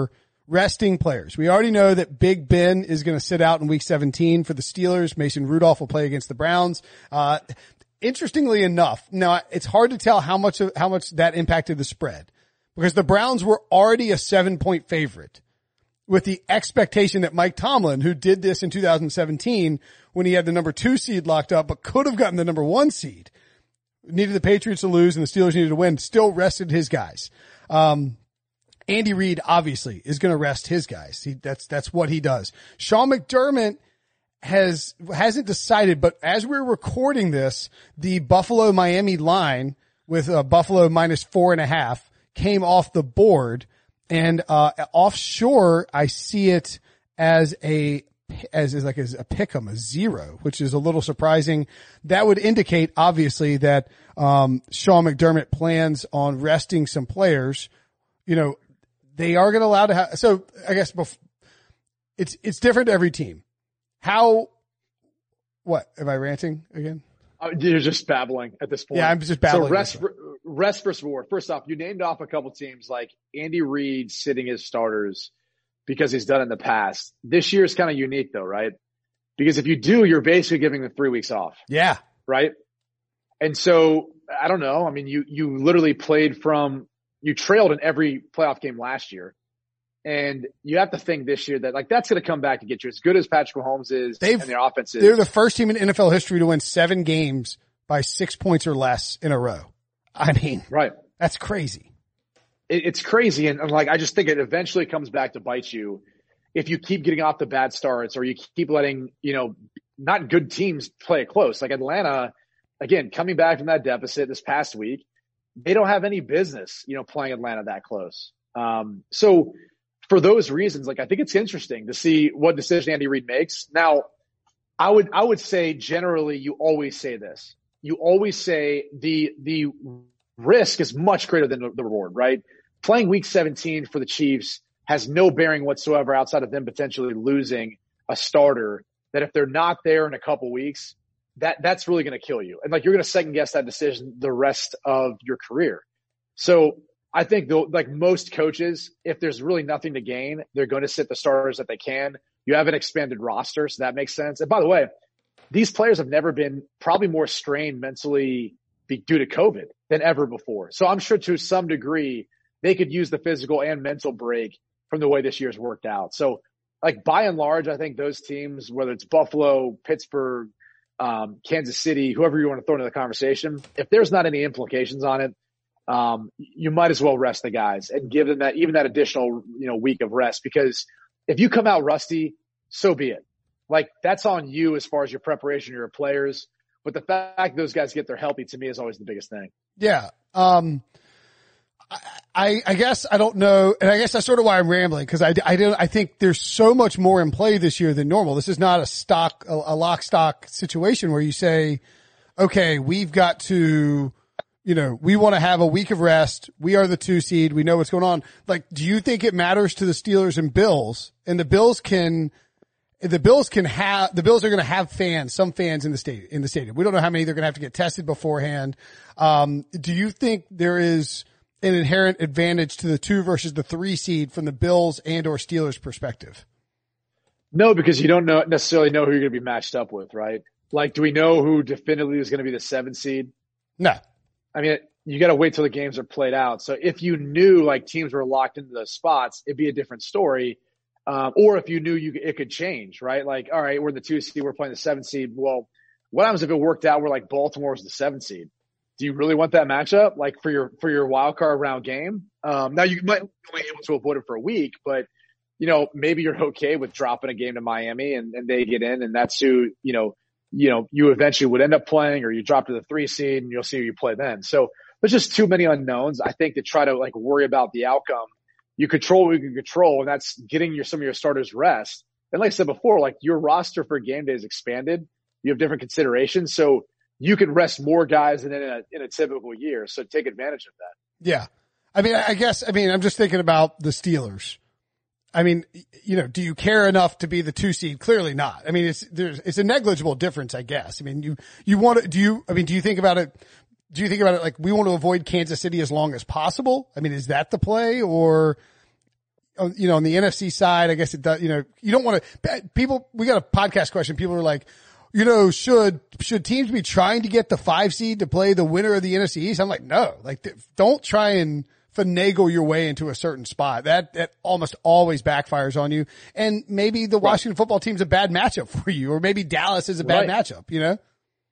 resting players. We already know that Big Ben is going to sit out in week seventeen for the Steelers. Mason Rudolph will play against the Browns. Uh, interestingly enough, now it's hard to tell how much of, how much that impacted the spread because the Browns were already a seven point favorite with the expectation that Mike Tomlin, who did this in two thousand seventeen when he had the number two seed locked up, but could have gotten the number one seed, needed the Patriots to lose and the Steelers needed to win, still rested his guys. Um, Andy Reid obviously is going to rest his guys. He, that's, that's what he does. Sean McDermott has, hasn't decided, but as we're recording this, the Buffalo Miami line with uh, Buffalo minus four and a half came off the board. And, uh, offshore, I see it as a, as is like as a pick'em, a zero, which is a little surprising. That would indicate obviously that, um, Sean McDermott plans on resting some players. You know, they are going to allow to have, so I guess bef- it's, it's different to every team. How, what, am I ranting again? Uh, you're just babbling at this point. Yeah, I'm just babbling. So rest, rest versus war. First off, you named off a couple teams like Andy Reid sitting his starters because he's done it in the past. This year is kind of unique though, right? Because if you do, you're basically giving them three weeks off. Yeah. Right? And so, I don't know. I mean, you, you literally played from, you trailed in every playoff game last year. And you have to think this year that like that's going to come back to get you as good as Patrick Mahomes is They've, and their offense is. They're the first team in N F L history to win seven games by six points or less in a row. I mean, right. That's crazy. It, it's crazy. And, and like, I just think it eventually comes back to bite you if you keep getting off the bad starts or you keep letting, you know, not good teams play it close. Like Atlanta, again, coming back from that deficit this past week, they don't have any business, you know, playing Atlanta that close. Um, so for those reasons, like, I think it's interesting to see what decision Andy Reid makes. Now, I would, I would say generally you always say this. You always say the, the risk is much greater than the, the reward, right? Playing week seventeen for the Chiefs has no bearing whatsoever outside of them potentially losing a starter that if they're not there in a couple weeks, that that's really going to kill you. And like, you're going to second guess that decision the rest of your career. So I think though, like most coaches, if there's really nothing to gain, they're going to sit the starters that they can. You have an expanded roster, so that makes sense. And by the way, these players have never been probably more strained mentally due to COVID than ever before. So I'm sure to some degree they could use the physical and mental break from the way this year's worked out. So like by and large, I think those teams, whether it's Buffalo, Pittsburgh, um, Kansas City, whoever you want to throw into the conversation, if there's not any implications on it, um, you might as well rest the guys and give them that, even that additional, you know, week of rest, because if you come out rusty, so be it. Like that's on you as far as your preparation, your players. But the fact those guys get there healthy to me is always the biggest thing. Yeah. Um, I, I guess I don't know. And I guess that's sort of why I'm rambling. Cause I, I don't, I think there's so much more in play this year than normal. This is not a stock, a, a lock stock situation where you say, okay, we've got to, you know, we want to have a week of rest. We are the two seed. We know what's going on. Like, do you think it matters to the Steelers and Bills? And the Bills can, the Bills can have, the Bills are going to have fans, some fans in the stadium, in the stadium. We don't know how many they're going to have to get tested beforehand. Um, do you think there is an inherent advantage to the two versus the three seed from the Bills and or Steelers perspective? No, because you don't know necessarily know who you're going to be matched up with, right? Like, do we know who definitively is going to be the seven seed? No. I mean, you got to wait till the games are played out. So if you knew like teams were locked into those spots, it'd be a different story. Um, or if you knew you, it could change, right? Like, all right, we're the two seed, we're playing the seven seed. Well, what happens if it worked out where like Baltimore was the seven seed? Do you really want that matchup, like for your for your wild card round game? Um, now you might be able to avoid it for a week, but you know maybe you're okay with dropping a game to Miami and, and they get in, and that's who you know you know you eventually would end up playing, or you drop to the three seed and you'll see who you play then. So there's just too many unknowns, I think, to try to like worry about the outcome. You control what you can control, and that's getting your some of your starters rest. And like I said before, like your roster for game day is expanded. You have different considerations, so you can rest more guys than in a, in a typical year. So take advantage of that. Yeah. I mean, I guess, I mean, I'm just thinking about the Steelers. I mean, you know, do you care enough to be the two seed? Clearly not. I mean, it's, there's, it's a negligible difference, I guess. I mean, you, you want to, do you, I mean, do you think about it, do you think about it like we want to avoid Kansas City as long as possible? I mean, is that the play, or you know, on the N F C side, I guess it does, you know, you don't want to, people, we got a podcast question. People are like, you know, should, should teams be trying to get the five seed to play the winner of the N F C East? I'm like, no, like don't try and finagle your way into a certain spot. That, that almost always backfires on you. And maybe the Washington football team's a bad matchup for you, or maybe Dallas is a bad right. matchup, you know?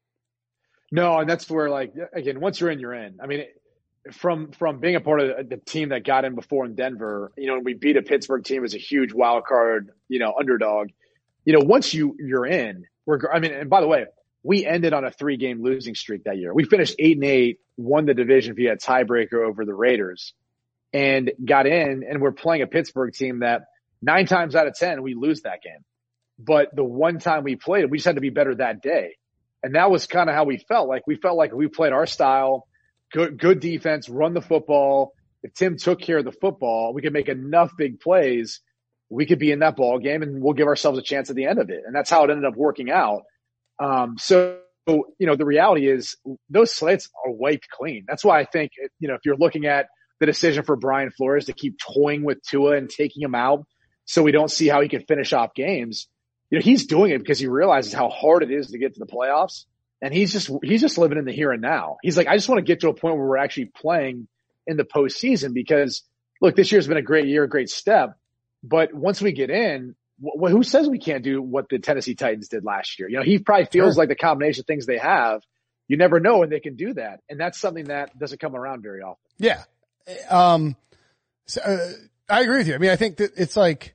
No, and that's where, like, again, once you're in, you're in. I mean, from from being a part of the team that got in before in Denver, you know, and we beat a Pittsburgh team as a huge wild card, you know, underdog. You know, once you you're in, we're. I mean, and by the way, we ended on a three game losing streak that year. We finished eight and eight, won the division via a tiebreaker over the Raiders, and got in. And we're playing a Pittsburgh team that nine times out of ten we lose that game, but the one time we played, we just had to be better that day. And that was kind of how we felt. Like we felt like we played our style, good, good defense, run the football. If Tim took care of the football, we could make enough big plays. We could be in that ball game and we'll give ourselves a chance at the end of it. And that's how it ended up working out. Um, so, you know, the reality is those slates are wiped clean. That's why I think, you know, if you're looking at the decision for Brian Flores to keep toying with Tua and taking him out so we don't see how he can finish off games, you know, he's doing it because he realizes how hard it is to get to the playoffs. And he's just, he's just living in the here and now. He's like, I just want to get to a point where we're actually playing in the postseason because look, this year's been a great year, a great step. But once we get in, wh- who says we can't do what the Tennessee Titans did last year? You know, he probably feels Sure. like the combination of things they have, you never know when they can do that. And that's something that doesn't come around very often. Yeah. Um, so, uh, I agree with you. I mean, I think that it's like,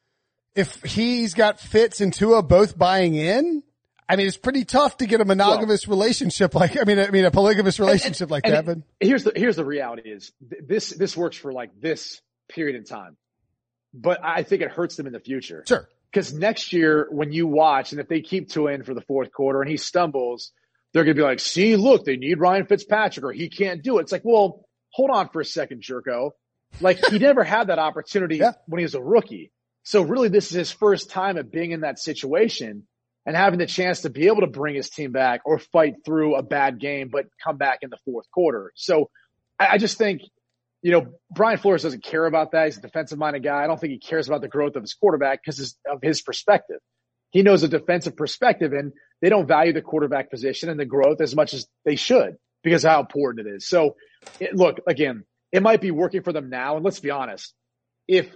if he's got Fitz and Tua both buying in, I mean, it's pretty tough to get a monogamous well, relationship like, I mean, I mean, a polygamous relationship and, like and that. But here's the, here's the reality is th- this, this works for like this period in time, but I think it hurts them in the future. Sure. Cause next year when you watch and if they keep Tua in for the fourth quarter and he stumbles, they're going to be like, see, look, they need Ryan Fitzpatrick or he can't do it. It's like, well, hold on for a second, Jerko. Like he never had that opportunity yeah. when he was a rookie. So really this is his first time at being in that situation and having the chance to be able to bring his team back or fight through a bad game, but come back in the fourth quarter. So I, I just think, you know, Brian Flores doesn't care about that. He's a defensive minded guy. I don't think he cares about the growth of his quarterback because of his perspective. He knows a defensive perspective and they don't value the quarterback position and the growth as much as they should because of how important it is. So it, look, again, it might be working for them now. And let's be honest, if,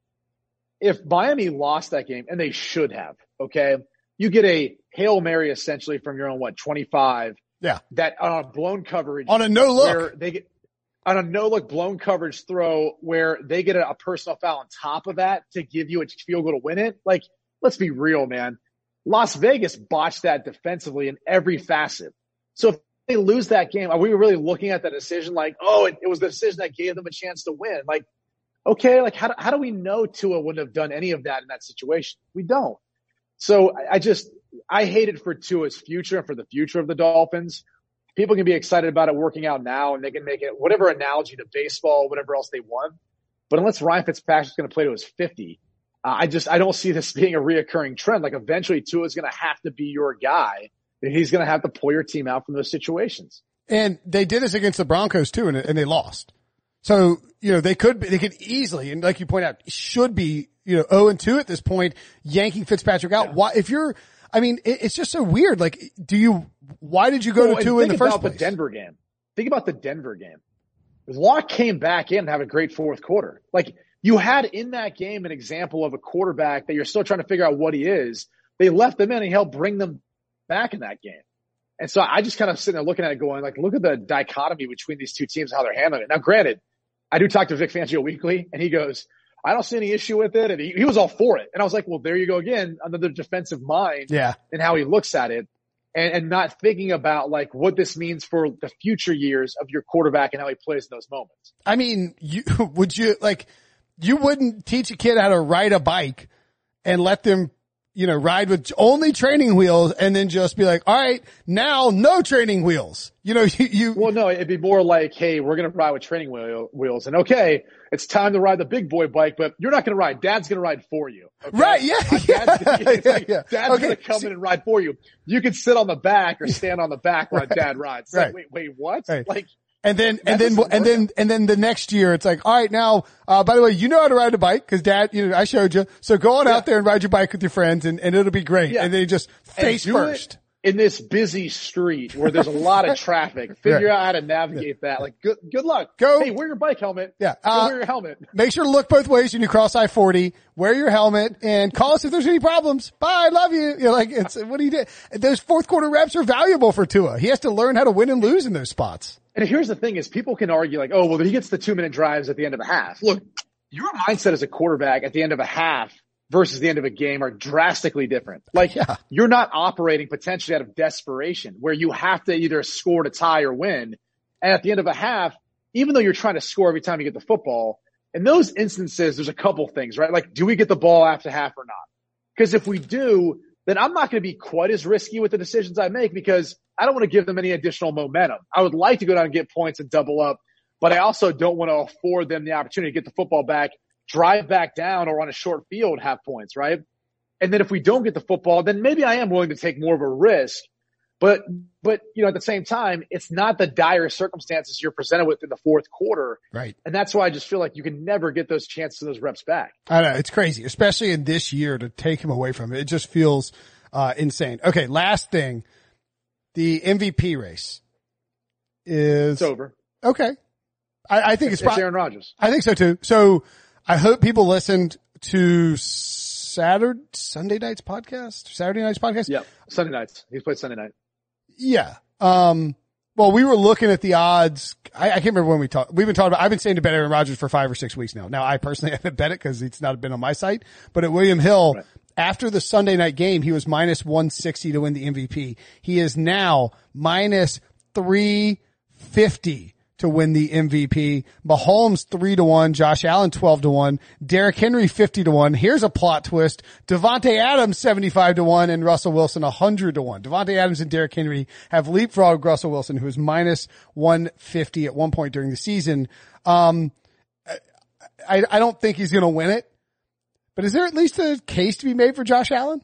If Miami lost that game, and they should have, okay, you get a Hail Mary essentially from your own, what, twenty-five. Yeah. That on a blown coverage. On a no look. Where they get, on a no look blown coverage throw where they get a, a personal foul on top of that to give you a field goal to win it. Like, let's be real, man. Las Vegas botched that defensively in every facet. So if they lose that game, are we really looking at that decision like, oh, it, it was the decision that gave them a chance to win? Like, okay, like how do, how do we know Tua wouldn't have done any of that in that situation? We don't. So I, I just, I hate it for Tua's future and for the future of the Dolphins. People can be excited about it working out now and they can make it whatever analogy to baseball, whatever else they want. But unless Ryan Fitzpatrick's going to play to his fifty, uh, I just, I don't see this being a reoccurring trend. Like eventually Tua's going to have to be your guy and he's going to have to pull your team out from those situations. And they did this against the Broncos too, and, and they lost. So, you know, they could be, they could easily, and like you point out, should be, you know, oh and two at this point, yanking Fitzpatrick out. Yeah. Why, if you're, I mean, it, it's just so weird. Like, do you, why did you go well, to two in the first place? Think about the Denver game. Think about the Denver game. Locke came back in and have a great fourth quarter. Like, you had in that game an example of a quarterback that you're still trying to figure out what he is. They left him in and he helped bring them back in that game. And so I just kind of sitting there looking at it going, like, look at the dichotomy between these two teams, how they're handling it. Now, granted, I do talk to Vic Fangio weekly, and he goes, I don't see any issue with it. And he, he was all for it. And I was like, well, there you go again, another defensive mind yeah. and how he looks at it and, and not thinking about like what this means for the future years of your quarterback and how he plays in those moments. I mean, you, would you like, you wouldn't teach a kid how to ride a bike and let them, you know, ride with only training wheels and then just be like, all right, now no training wheels. You know, you, you well, no, it'd be more like, hey, we're going to ride with training wheel, wheels and okay, it's time to ride the big boy bike, but you're not going to ride. Dad's going to ride for you. Okay? Right. Yeah. Dad's yeah, gonna, yeah, like, yeah. Dad's okay. going to come in and ride for you. You can sit on the back or stand on the back while right. Dad rides. Right. Like, wait, wait, what? Right. Like, And then, That and then, doesn't and work then, and then the next year, it's like, all right, now, uh, by the way, you know how to ride a bike because dad, you know, I showed you. So go on Yeah. out there and ride your bike with your friends and, and it'll be great. Yeah. And then you just And face do first. it in this busy street where there's a lot of traffic. Figure Right. out how to navigate that. Like, good, good luck. Go- Hey, wear your bike helmet. Yeah. Go Uh, wear your helmet. Make sure to look both ways when you cross I forty, wear your helmet and call us if there's any problems. Bye. Love you. You're like, it's, what do you do? Those fourth quarter reps are valuable for Tua. He has to learn how to win and lose in those spots. And here's the thing is people can argue like, oh, well, he gets the two minute drives at the end of a half. Look, your mindset as a quarterback at the end of a half versus the end of a game are drastically different. Like Yeah. you're not operating potentially out of desperation where you have to either score to tie or win. And at the end of a half, even though you're trying to score every time you get the football, in those instances, there's a couple things, right? Like, do we get the ball after half or not? Because if we do, then I'm not going to be quite as risky with the decisions I make because I don't want to give them any additional momentum. I would like to go down and get points and double up, but I also don't want to afford them the opportunity to get the football back, drive back down, or on a short field have points, right? And then if we don't get the football, then maybe I am willing to take more of a risk. But, but, you know, at the same time, it's not the dire circumstances you're presented with in the fourth quarter. Right. And that's why I just feel like you can never get those chances and those reps back. I know. It's crazy, especially in this year to take him away from it. It just feels, uh, insane. Okay. Last thing. The M V P race is It's over. okay. I, I think it's, It's pro- Aaron Rodgers. I think so too. So I hope people listened to Saturday, Sunday night's podcast, Saturday night's podcast. Yeah. Sunday nights. He's played Sunday night. Yeah. Um, well, we were looking at the odds. I, I can't remember when we talked. We've been talking about, I've been saying to bet Aaron Rodgers for five or six weeks now. Now, I personally haven't bet it because it's not been on my site, but at William Hill, Right. after the Sunday night game, he was minus one sixty to win the M V P. He is now minus three fifty to win the M V P. Mahomes three to one, Josh Allen twelve to one, Derrick Henry fifty to one. Here's a plot twist. Devontae Adams seventy-five to one and Russell Wilson one hundred to one. Devontae Adams and Derrick Henry have leapfrogged Russell Wilson, who was minus one fifty at one point during the season. Um, I, I don't think he's going to win it, but is there at least a case to be made for Josh Allen?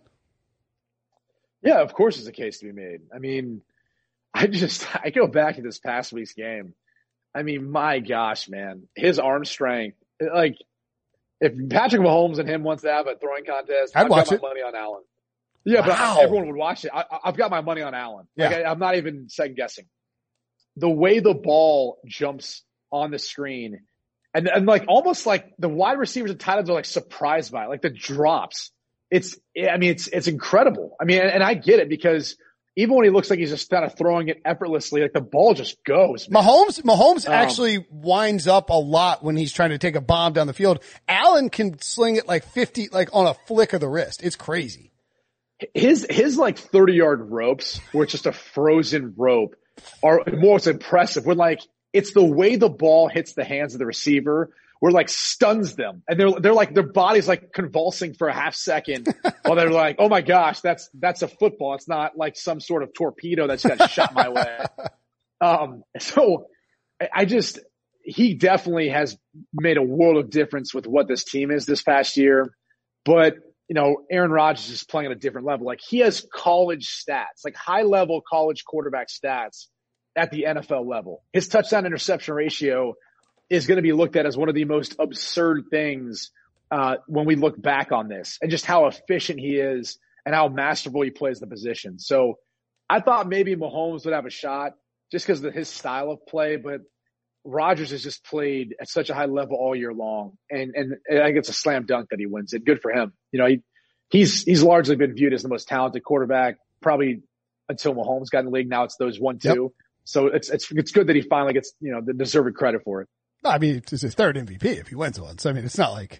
Yeah, of course there's a case to be made. I mean, I just, I go back to this past week's game. I mean, my gosh, man, his arm strength, like if Patrick Mahomes and him wants to have a throwing contest, I'd I've watch got it. my money on Allen. Yeah, Wow. but everyone would watch it. I, I've got my money on Allen. Like, Yeah. I, I'm not even second guessing. The way the ball jumps on the screen and, and like almost like the wide receivers and tight ends are like surprised by it, like the drops. It's, I mean, it's, it's incredible. I mean, and, and I get it because even when he looks like he's just kind of throwing it effortlessly, like the ball just goes. Man. Mahomes, Mahomes Um, actually winds up a lot when he's trying to take a bomb down the field. Allen can sling it like fifty, like on a flick of the wrist. It's crazy. His, his like thirty yard ropes where it's just a frozen rope are more impressive when like it's the way the ball hits the hands of the receiver where like stuns them. And they're, they're like, their body's like convulsing for a half second while they're like, oh my gosh, that's, that's a football. It's not like some sort of torpedo that's got shot my way. Um, so I- I just, he definitely has made a world of difference with what this team is this past year. But, you know, Aaron Rodgers is playing at a different level. Like he has college stats, like high level college quarterback stats at the N F L level. His touchdown interception ratio is going to be looked at as one of the most absurd things uh, when we look back on this and just how efficient he is and how masterful he plays the position. So I thought maybe Mahomes would have a shot just because of his style of play, but Rodgers has just played at such a high level all year long. And, and I think it's a slam dunk that he wins it. Good for him. You know, he, he's, he's largely been viewed as the most talented quarterback, probably until Mahomes got in the league. Now it's those one, two. Yep. So it's, it's, it's good that he finally gets, you know, the deserved credit for it. No, I mean, it's his third M V P if he wins one. So, I mean, it's not like.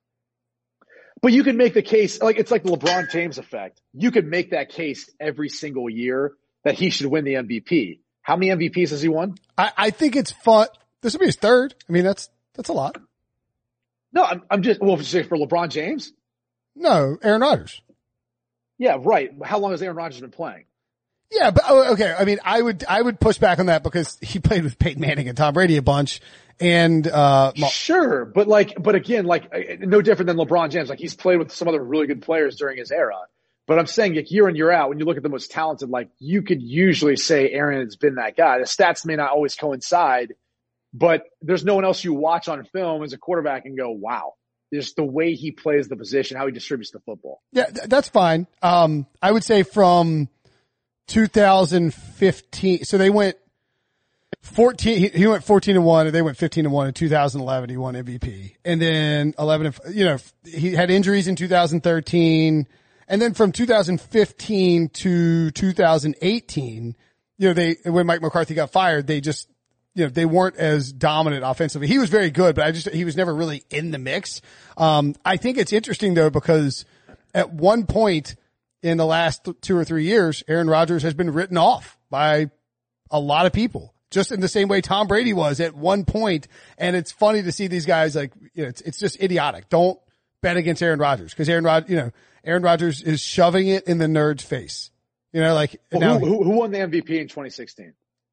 But you can make the case, like, it's like the LeBron James effect. You could make that case every single year that he should win the M V P. How many M V Ps has he won? I, I think it's fun. This will be his third. I mean, that's, that's a lot. No, I'm, I'm just, well, for LeBron James? No, Aaron Rodgers. Yeah, right. How long has Aaron Rodgers been playing? Yeah, but oh, okay. I mean, I would, I would push back on that because he played with Peyton Manning and Tom Brady a bunch. And, uh, sure. But like, but again, like no different than LeBron James. Like he's played with some other really good players during his era. But I'm saying like year in, year out, when you look at the most talented, like you could usually say Aaron has been that guy. The stats may not always coincide, but there's no one else you watch on film as a quarterback and go, wow, just the way he plays the position, how he distributes the football. Yeah, th- that's fine. Um, I would say from two thousand fifteen, so they went fourteen, he, he went fourteen and one, and they went fifteen and one in two thousand eleven. He won M V P. And then eleven, and, you know, he had injuries in two thousand thirteen. And then from two thousand fifteen to two thousand eighteen, you know, they, when Mike McCarthy got fired, they just, you know, they weren't as dominant offensively. He was very good, but I just, he was never really in the mix. Um, I think it's interesting though, because at one point in the last two or three years, Aaron Rodgers has been written off by a lot of people, just in the same way Tom Brady was at one point. And it's funny to see these guys like, you know, it's, it's just idiotic. Don't bet against Aaron Rodgers, because Aaron Rod, you know, Aaron Rodgers is shoving it in the nerd's face. You know, like well, now, who, who won the M V P in twenty sixteen?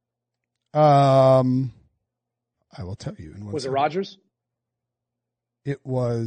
Um, I will tell you. In one was second. it Rodgers? It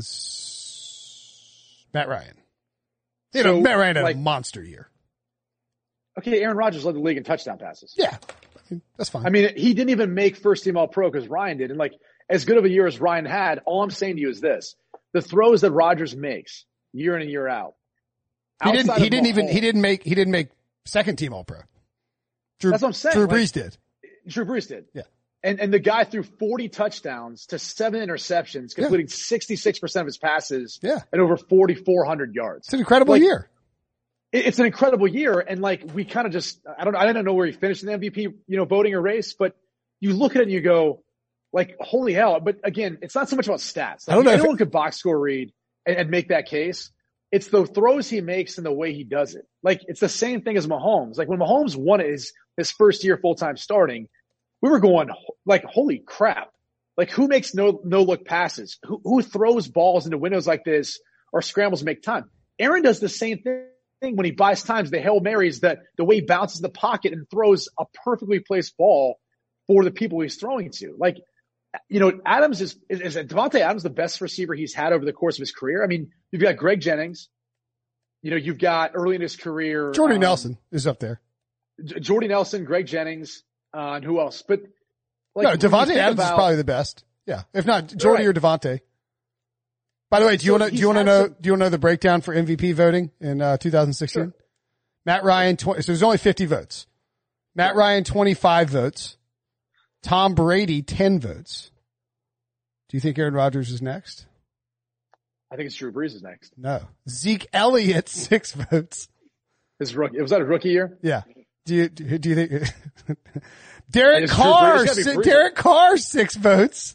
was Matt Ryan. You So, know, Matt Ryan had like, a monster year. Okay, Aaron Rodgers led the league in touchdown passes. Yeah, I mean, that's fine. I mean, he didn't even make first team All Pro because Ryan did. And like, as good of a year as Ryan had, all I'm saying to you is this: the throws that Rodgers makes year in and year out. He didn't. He didn't Mahomes, even. He didn't make. He didn't make second team All Pro. Drew, That's what I'm saying. Drew like, Brees did. Drew Brees did. Yeah. And and the guy threw forty touchdowns to seven interceptions, completing sixty-six percent of his passes. Yeah. And over forty-four hundred yards. It's an incredible like, year. It, it's an incredible year, and like we kind of just I don't I don't know where he finished in the M V P, you know, voting or race, but you look at it and you go, like, holy hell! But again, it's not so much about stats. Like, I don't know. Anyone If could box score read and, and make that case. It's the throws he makes and the way he does it. Like, it's the same thing as Mahomes. Like, when Mahomes won his, his first year full-time starting, we were going, like, holy crap. Like, who makes no, no-look passes? Who, who throws balls into windows like this or scrambles to make time? Aaron does the same thing when he buys times, the Hail Marys, that the way he bounces the pocket and throws a perfectly placed ball for the people he's throwing to. Like, you know, Adams is, is, is Devontae Adams the best receiver he's had over the course of his career? I mean, you've got Greg Jennings. You know, you've got early in his career. Jordy um, Nelson is up there. J- Jordy Nelson, Greg Jennings, uh, and who else? But like, No, when you Devontae think Adams about- is probably the best. Yeah. If not, Jordy Right. or Devontae. By the way, do you So want to, do he's you want to had know, some- do you want to know the breakdown for M V P voting in, uh, two thousand sixteen? Sure. Matt Ryan, twenty, so there's only fifty votes. Matt Ryan, twenty-five votes. Tom Brady, ten votes. Do you think Aaron Rodgers is next? I think it's Drew Brees is next. No. Zeke Elliott, six votes. His rookie, was that a rookie year? Yeah. Do you, do you think Derek It's Drew Carr, Brees. It's gotta be si- Brees. Derek Carr, six votes.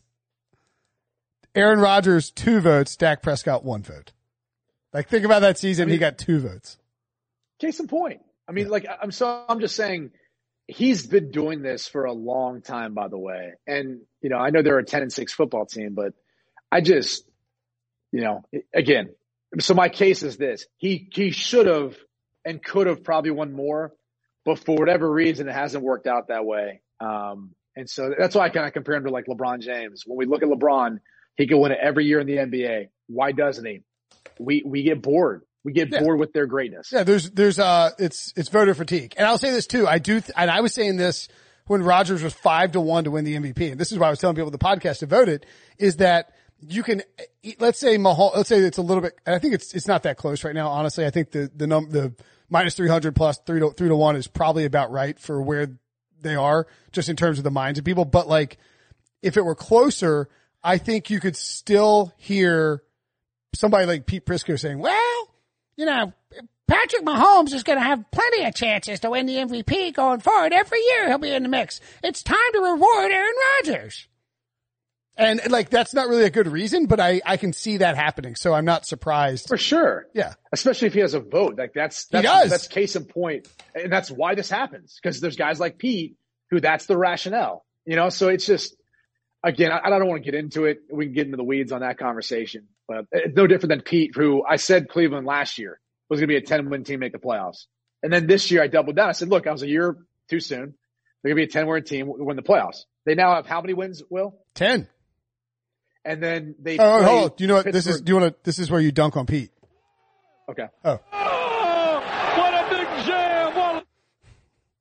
Aaron Rodgers, two votes. Dak Prescott, one vote. Like, think about that season. I mean- he got two votes. Case in point. I mean, like, I'm so, I'm just saying he's been doing this for a long time, by the way. And, you know, I know they're a ten and six football team, but I just, you know, again, so my case is this. He, he should have and could have probably won more, but for whatever reason, it hasn't worked out that way. Um, and so that's why I kind of compare him to like LeBron James. When we look at LeBron, he can win it every year in the N B A. Why doesn't he? We, we get bored. We get Yeah. bored with their greatness. Yeah, there's, there's, uh, it's, it's voter fatigue. And I'll say this too. I do, th- and I was saying this when Rodgers was five to one to win the M V P. And this is why I was telling people the podcast to vote it, is that you can, let's say Mahomes, let's say it's a little bit, and I think it's, it's not that close right now. Honestly, I think the, the num, the minus three hundred plus three to, three to one is probably about right for where they are just in terms of the minds of people. But like, if it were closer, I think you could still hear somebody like Pete Prisco saying, well, you know, Patrick Mahomes is going to have plenty of chances to win the M V P going forward. Every year he'll be in the mix. It's time to reward Aaron Rodgers. And like, that's not really a good reason, but I, I can see that happening. So I'm not surprised. For sure. Yeah. Especially if he has a vote. Like that's, that's, does. that's case in point. And that's why this happens. Cause there's guys like Pete who that's the rationale, you know? So it's just, again, I, I don't want to get into it. We can get into the weeds on that conversation, but it's no different than Pete, who I said Cleveland last year was going to be a ten win team, make the playoffs. And then this year I doubled down. I said, look, I was a year too soon. They're going to be a ten win team, win the playoffs. They now have how many wins, Will? ten. And then they, Oh, play hold on. Do you know what this is? Pittsburgh- Do you want to, this is where you dunk on Pete. Okay. Oh.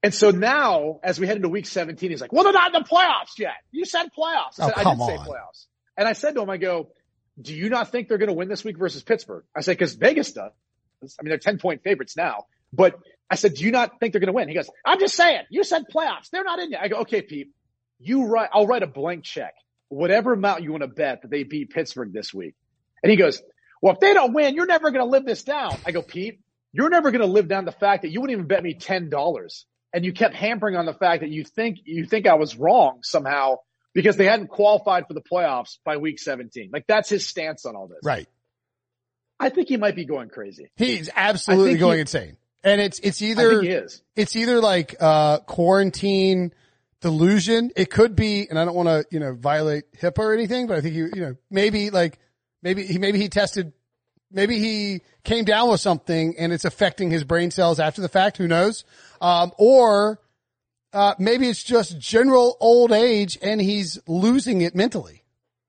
And so now, as we head into week seventeen, he's like, well, they're not in the playoffs yet. You said playoffs. I, Oh, said, I come did say on. playoffs. And I said to him, I go, do you not think they're going to win this week versus Pittsburgh? I said, because Vegas does. I mean, they're ten-point favorites now. But I said, do you not think they're going to win? He goes, I'm just saying. You said playoffs. They're not in yet. I go, okay, Pete, you write, I'll write a blank check, whatever amount you want to bet that they beat Pittsburgh this week. And he goes, well, if they don't win, you're never going to live this down. I go, Pete, you're never going to live down the fact that you wouldn't even bet me ten dollars. And you kept hampering on the fact that you think, you think I was wrong somehow because they hadn't qualified for the playoffs by week seventeen. Like that's his stance on all this. Right. I think he might be going crazy. He's absolutely think going he- insane. And it's, it's I either, think he is. it's either like, uh, quarantine delusion. It could be, and I don't want to, you know, violate HIPAA or anything, but I think you, you know, maybe like, maybe he, maybe he tested, maybe he came down with something and it's affecting his brain cells after the fact. Who knows? Um, or, uh, maybe it's just general old age and he's losing it mentally.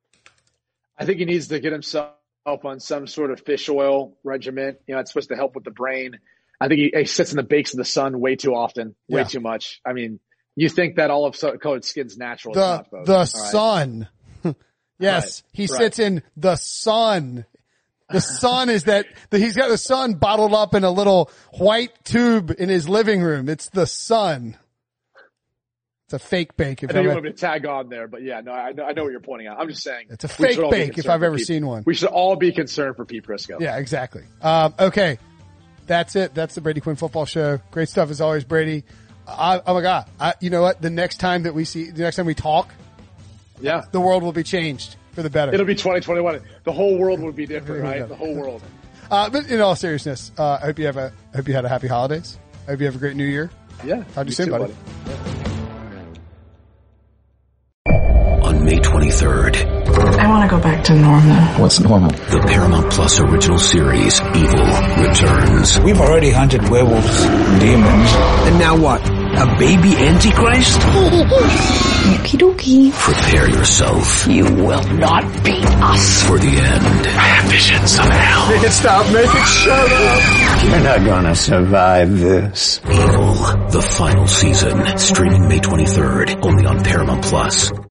I think he needs to get himself on some sort of fish oil regimen. You know, it's supposed to help with the brain. I think he, he sits in the bakes of the sun way too often, way Yeah. too much. I mean, you think that olive colored skin's natural. The, it's not, folks. the All right. sun. Yes. Right, He right. sits in the sun. The sun is that, the, he's got the sun bottled up in a little white tube in his living room. It's the sun. It's a fake bake. If I know you I've- want me to tag on there, but yeah, no, I know, I know what you're pointing out. I'm just saying. It's a we fake should all be bake if concerned I've for ever Pete. seen one. We should all be concerned for Pete Prisco. Yeah, exactly. Um, okay. That's it. That's the Brady Quinn Football Show. Great stuff as always, Brady. I, oh my God. I, you know what? The next time that we see, the next time we talk, Yeah. the world will be changed for the better. It'll be twenty twenty-one. The whole world would be different, Everything right? will be The whole world. Uh, but in all seriousness, uh, I hope you have a, I hope you had a happy holidays. I hope you have a great new year. Yeah. Talk to you soon, too, buddy. On May twenty-third, I want to go back to normal. What's normal? the Paramount Plus original series, Evil, returns. We've already hunted werewolves, demons. And now what? A baby Antichrist? Okie dokie. Prepare yourself You will not beat us. for the end. I have visions of hell. Make it stop. Make it shut up. You're not gonna survive this. Evil, the final season, streaming May twenty-third, only on Paramount Plus.